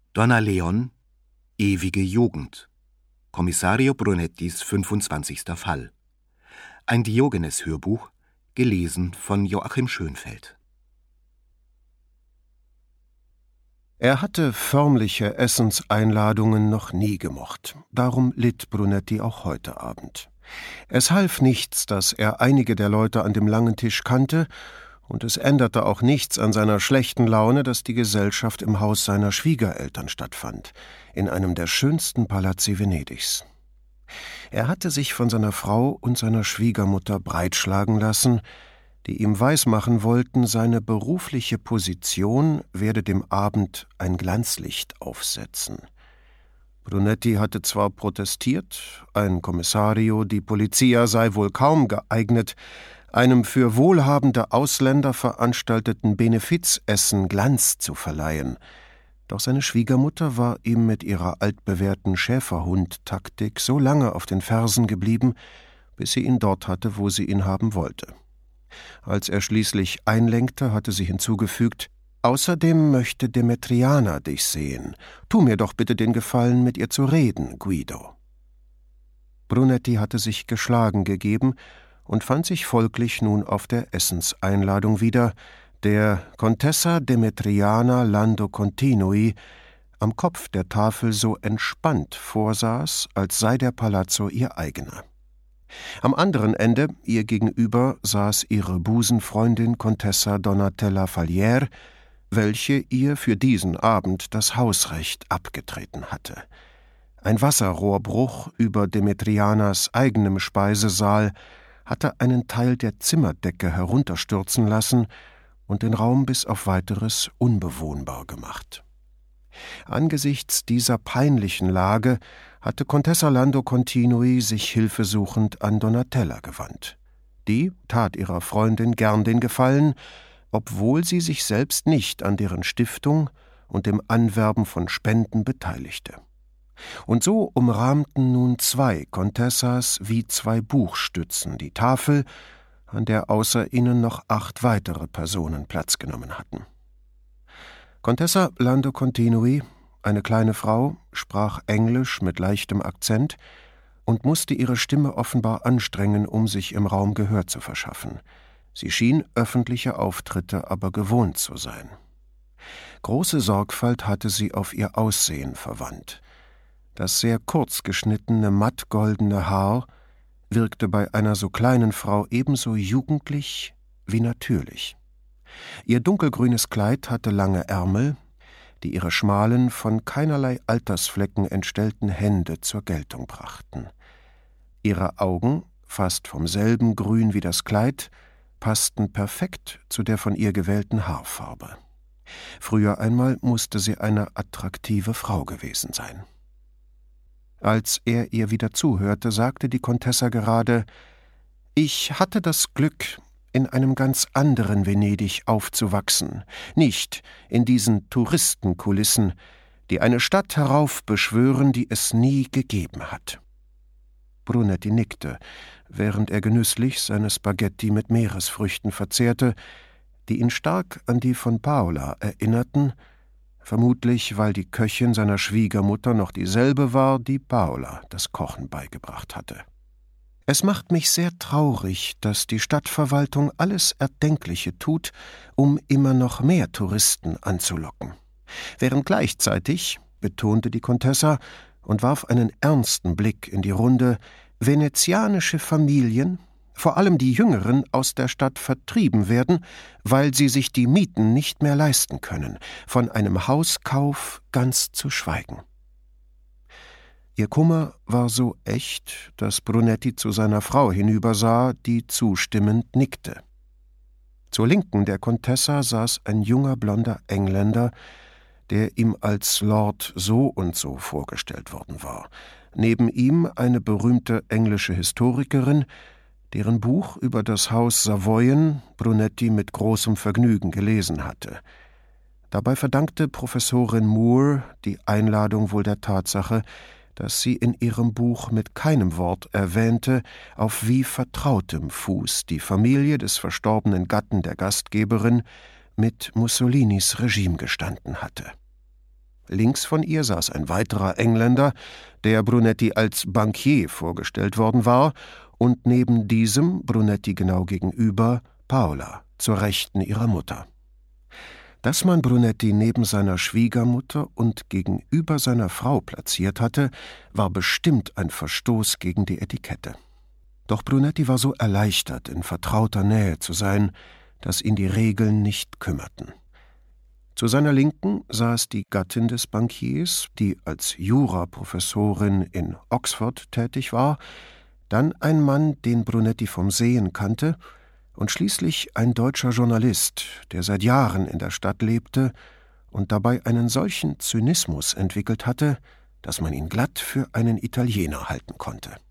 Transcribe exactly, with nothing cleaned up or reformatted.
Donna Leon, ewige Jugend. Kommissario Brunettis fünfundzwanzigster Fall. Ein Diogenes-Hörbuch, gelesen von Joachim Schönfeld. Er hatte förmliche Essenseinladungen noch nie gemocht. Darum litt Brunetti auch heute Abend. Es half nichts, dass er einige der Leute an dem langen Tisch kannte, und es änderte auch nichts an seiner schlechten Laune, dass die Gesellschaft im Haus seiner Schwiegereltern stattfand, in einem der schönsten Palazzi Venedigs. Er hatte sich von seiner Frau und seiner Schwiegermutter breitschlagen lassen, die ihm weismachen wollten, seine berufliche Position werde dem Abend ein Glanzlicht aufsetzen. Brunetti hatte zwar protestiert, ein Kommissario di Polizia sei wohl kaum geeignet, einem für wohlhabende Ausländer veranstalteten Benefizessen Glanz zu verleihen, doch seine Schwiegermutter war ihm mit ihrer altbewährten Schäferhund-Taktik so lange auf den Fersen geblieben, bis sie ihn dort hatte, wo sie ihn haben wollte. Als er schließlich einlenkte, hatte sie hinzugefügt: »Außerdem möchte Demetriana dich sehen. Tu mir doch bitte den Gefallen, mit ihr zu reden, Guido.« Brunetti hatte sich geschlagen gegeben und fand sich folglich nun auf der Essenseinladung wieder, der Contessa Demetriana Lando Continui am Kopf der Tafel so entspannt vorsaß, als sei der Palazzo ihr eigener. Am anderen Ende, ihr gegenüber, saß ihre Busenfreundin Contessa Donatella Falier, welche ihr für diesen Abend das Hausrecht abgetreten hatte. Ein Wasserrohrbruch über Demetrianas eigenem Speisesaal hatte einen Teil der Zimmerdecke herunterstürzen lassen und den Raum bis auf Weiteres unbewohnbar gemacht. Angesichts dieser peinlichen Lage hatte Contessa Lando Continui sich hilfesuchend an Donatella gewandt. Die tat ihrer Freundin gern den Gefallen, obwohl sie sich selbst nicht an deren Stiftung und dem Anwerben von Spenden beteiligte. Und so umrahmten nun zwei Contessas wie zwei Buchstützen die Tafel, an der außer ihnen noch acht weitere Personen Platz genommen hatten. Contessa Lando Continui, eine kleine Frau, sprach Englisch mit leichtem Akzent und musste ihre Stimme offenbar anstrengen, um sich im Raum Gehör zu verschaffen. Sie schien öffentliche Auftritte aber gewohnt zu sein. Große Sorgfalt hatte sie auf ihr Aussehen verwandt. Das sehr kurz geschnittene, mattgoldene Haar wirkte bei einer so kleinen Frau ebenso jugendlich wie natürlich. Ihr dunkelgrünes Kleid hatte lange Ärmel, die ihre schmalen, von keinerlei Altersflecken entstellten Hände zur Geltung brachten. Ihre Augen, fast vom selben Grün wie das Kleid, passten perfekt zu der von ihr gewählten Haarfarbe. Früher einmal musste sie eine attraktive Frau gewesen sein. Als er ihr wieder zuhörte, sagte die Contessa gerade: »Ich hatte das Glück, in einem ganz anderen Venedig aufzuwachsen, nicht in diesen Touristenkulissen, die eine Stadt heraufbeschwören, die es nie gegeben hat.« Brunetti nickte, während er genüsslich seine Spaghetti mit Meeresfrüchten verzehrte, die ihn stark an die von Paola erinnerten, vermutlich weil die Köchin seiner Schwiegermutter noch dieselbe war, die Paola das Kochen beigebracht hatte. »Es macht mich sehr traurig, dass die Stadtverwaltung alles Erdenkliche tut, um immer noch mehr Touristen anzulocken. Während gleichzeitig«, betonte die Contessa und warf einen ernsten Blick in die Runde, »venezianische Familien, vor allem die Jüngeren, aus der Stadt vertrieben werden, weil sie sich die Mieten nicht mehr leisten können, von einem Hauskauf ganz zu schweigen.« Ihr Kummer war so echt, dass Brunetti zu seiner Frau hinübersah, die zustimmend nickte. Zur Linken der Contessa saß ein junger, blonder Engländer, der ihm als Lord so und so vorgestellt worden war. Neben ihm eine berühmte englische Historikerin, deren Buch über das Haus Savoyen Brunetti mit großem Vergnügen gelesen hatte. Dabei verdankte Professorin Moore die Einladung wohl der Tatsache, dass sie in ihrem Buch mit keinem Wort erwähnte, auf wie vertrautem Fuß die Familie des verstorbenen Gatten der Gastgeberin mit Mussolinis Regime gestanden hatte. Links von ihr saß ein weiterer Engländer, der Brunetti als Bankier vorgestellt worden war, und neben diesem, Brunetti genau gegenüber, Paola, zur Rechten ihrer Mutter. Dass man Brunetti neben seiner Schwiegermutter und gegenüber seiner Frau platziert hatte, war bestimmt ein Verstoß gegen die Etikette. Doch Brunetti war so erleichtert, in vertrauter Nähe zu sein, dass ihn die Regeln nicht kümmerten. Zu seiner Linken saß die Gattin des Bankiers, die als Juraprofessorin in Oxford tätig war, dann ein Mann, den Brunetti vom Sehen kannte, und schließlich ein deutscher Journalist, der seit Jahren in der Stadt lebte und dabei einen solchen Zynismus entwickelt hatte, dass man ihn glatt für einen Italiener halten konnte.